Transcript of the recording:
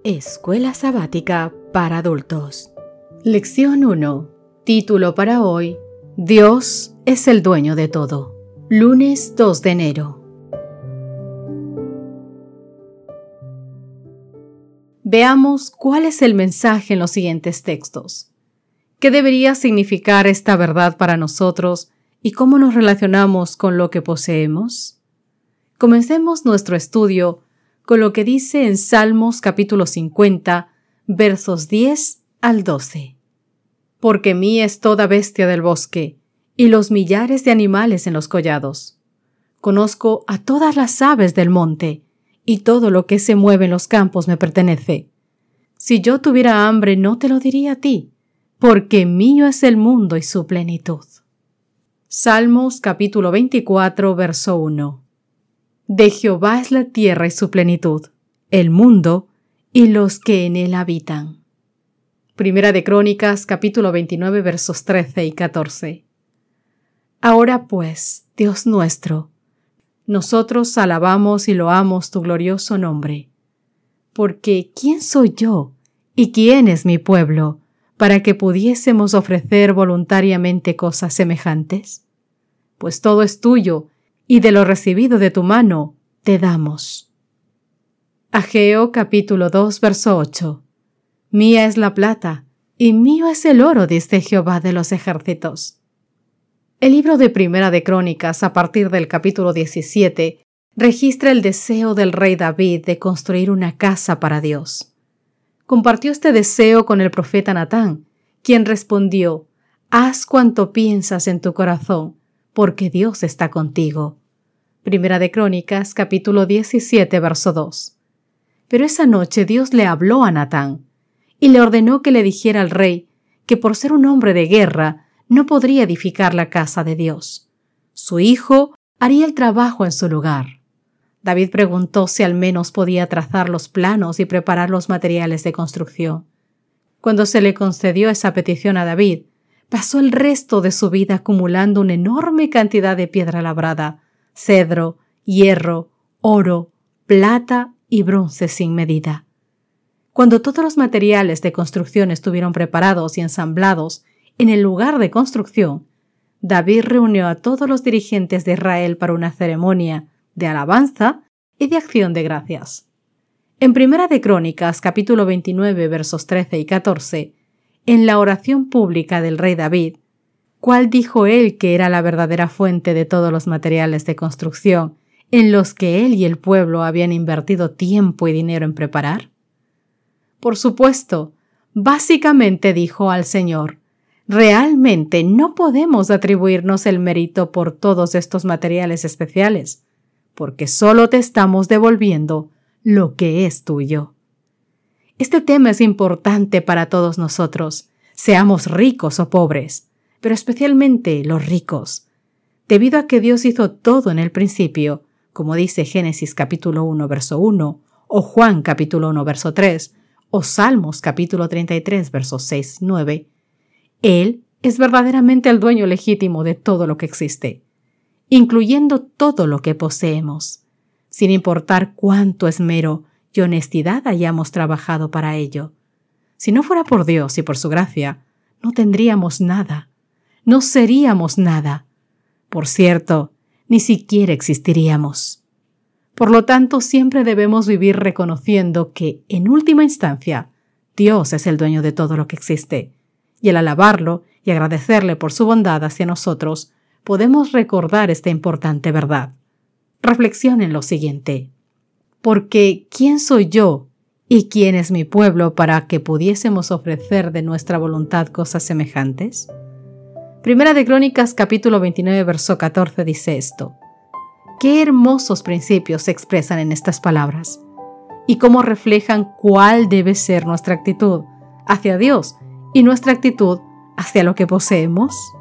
Escuela Sabática para Adultos. Lección 1. Título para hoy: Dios es el dueño de todo. Lunes 2 de enero. Veamos cuál es el mensaje en los siguientes textos. ¿Qué debería significar esta verdad para nosotros y cómo nos relacionamos con lo que poseemos? Comencemos nuestro estudio con lo que dice en Salmos capítulo 50, versos 10 al 12. Porque mía es toda bestia del bosque, y los millares de animales en los collados. Conozco a todas las aves del monte, y todo lo que se mueve en los campos me pertenece. Si yo tuviera hambre, no te lo diría a ti, porque mío es el mundo y su plenitud. Salmos capítulo 24, verso 1. De Jehová es la tierra y su plenitud, el mundo y los que en él habitan. Primera de Crónicas, capítulo 29, versos 13 y 14. Ahora pues, Dios nuestro, nosotros alabamos y loamos tu glorioso nombre. Porque ¿quién soy yo y quién es mi pueblo para que pudiésemos ofrecer voluntariamente cosas semejantes? Pues todo es tuyo, y de lo recibido de tu mano te damos. Ageo capítulo 2, verso 8. Mía es la plata, y mío es el oro, dice Jehová de los ejércitos. El libro de Primera de Crónicas, a partir del capítulo 17, registra el deseo del rey David de construir una casa para Dios. Compartió este deseo con el profeta Natán, quien respondió: haz cuanto piensas en tu corazón, porque Dios está contigo. Primera de Crónicas, capítulo 17, verso 2. Pero esa noche Dios le habló a Natán y le ordenó que le dijera al rey que por ser un hombre de guerra no podría edificar la casa de Dios. Su hijo haría el trabajo en su lugar. David preguntó si al menos podía trazar los planos y preparar los materiales de construcción. Cuando se le concedió esa petición a David, pasó el resto de su vida acumulando una enorme cantidad de piedra labrada, cedro, hierro, oro, plata y bronce sin medida. Cuando todos los materiales de construcción estuvieron preparados y ensamblados en el lugar de construcción, David reunió a todos los dirigentes de Israel para una ceremonia de alabanza y de acción de gracias. En Primera de Crónicas, capítulo 29, versos 13 y 14, en la oración pública del rey David, ¿cuál dijo él que era la verdadera fuente de todos los materiales de construcción en los que él y el pueblo habían invertido tiempo y dinero en preparar? Por supuesto, básicamente dijo al Señor: realmente no podemos atribuirnos el mérito por todos estos materiales especiales, porque solo te estamos devolviendo lo que es tuyo. Este tema es importante para todos nosotros, seamos ricos o pobres, pero especialmente los ricos, debido a que Dios hizo todo en el principio, como dice Génesis capítulo 1, verso 1, o Juan capítulo 1, verso 3, o Salmos capítulo 33, versos 6 y 9. Él es verdaderamente el dueño legítimo de todo lo que existe, incluyendo todo lo que poseemos, sin importar cuánto esmero y honestidad hayamos trabajado para ello. Si no fuera por Dios y por su gracia, no tendríamos nada, no seríamos nada. Por cierto, ni siquiera existiríamos. Por lo tanto, siempre debemos vivir reconociendo que, en última instancia, Dios es el dueño de todo lo que existe, y al alabarlo y agradecerle por su bondad hacia nosotros, podemos recordar esta importante verdad. Reflexiona en lo siguiente. Porque ¿quién soy yo y quién es mi pueblo para que pudiésemos ofrecer de nuestra voluntad cosas semejantes? Primera de Crónicas, capítulo 29, verso 14 dice esto. Qué hermosos principios se expresan en estas palabras y cómo reflejan cuál debe ser nuestra actitud hacia Dios y nuestra actitud hacia lo que poseemos.